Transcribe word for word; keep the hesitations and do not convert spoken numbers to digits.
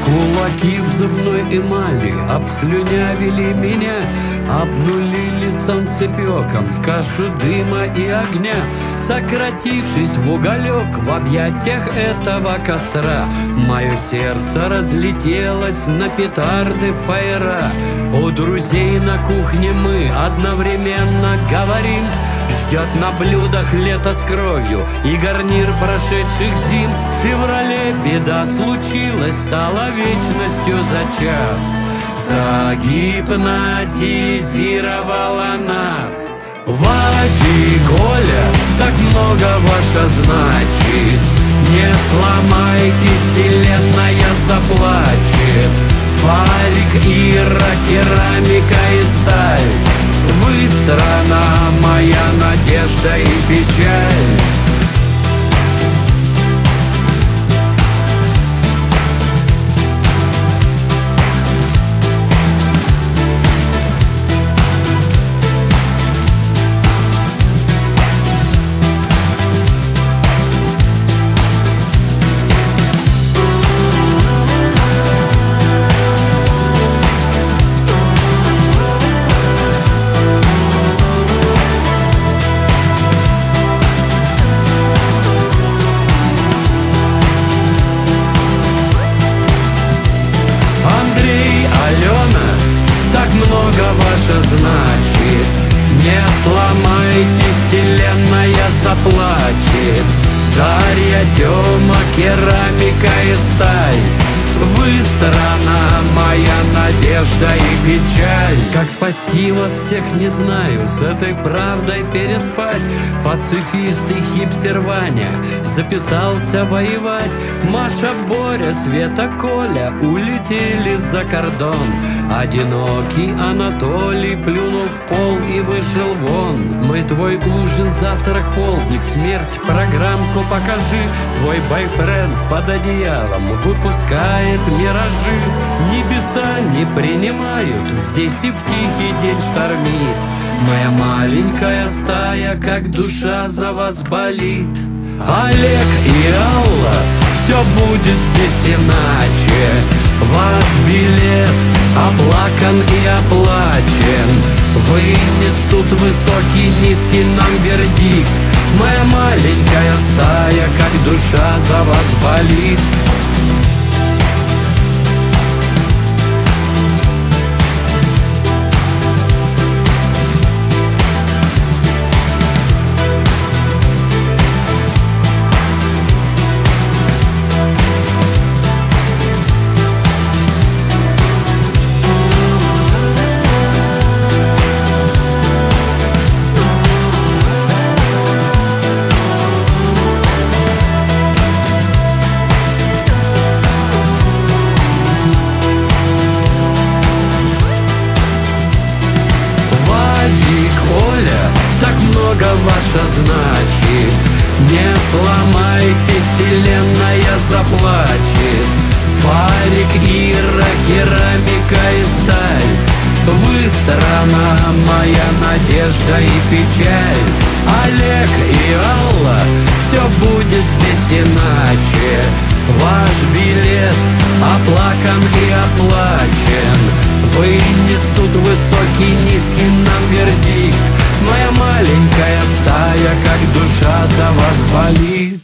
Кулаки в зубной эмали обслюнявили меня, обнулили солнцепеком в кашу дыма и огня. Сократившись в уголек в объятиях этого костра, мое сердце разлетелось на петарды фаера. У друзей на кухне мы одновременно говорим: ждет на блюдах лето с кровью и гарнир прошедших зим. В феврале беда случилась, стала вечностью за час, загипнотизировала нас. Вади, Коля, так много ваша значит. Не сломайте, вселенная заплачет. Фарик, Ира, керамика и сталь, вы страна моя, надежда и печаль. Так много ваша значит. Не сломайте, вселенная заплачет. Дарья, Тёма, керамика и сталь, вы страна моя, надежда и печаль. Как спасти вас всех не знаю, с этой правдой переспать. Пацифист и хипстер Ваня записался воевать. Маша, Боря, Света, Коля улетели за кордон. Одинокий Анатолий плюнул в пол и вышел вон. Мы твой ужин, завтрак, полдник, смерть, программку покажи. Твой бойфренд под одеялом выпускает миражи. Небеса не принимают, здесь и в тихий день штормит. Моя маленькая стая, как душа за вас болит. Олег и Алла, все будет здесь иначе. Ваш билет оплакан и оплачен. Вынесут высокий, низкий нам вердикт. Моя маленькая стая, как душа за вас болит. Коля, так много ваша значит. Не сломайте, вселенная заплачет. Фарик, Ира, керамика и сталь, вы страна моя, надежда и печаль. Олег и Алла, все будет здесь иначе. Ваш билет оплакан и оплачен. Вынесут высокий, низкий нам вердикт. Моя маленькая стая, как душа за вас болит.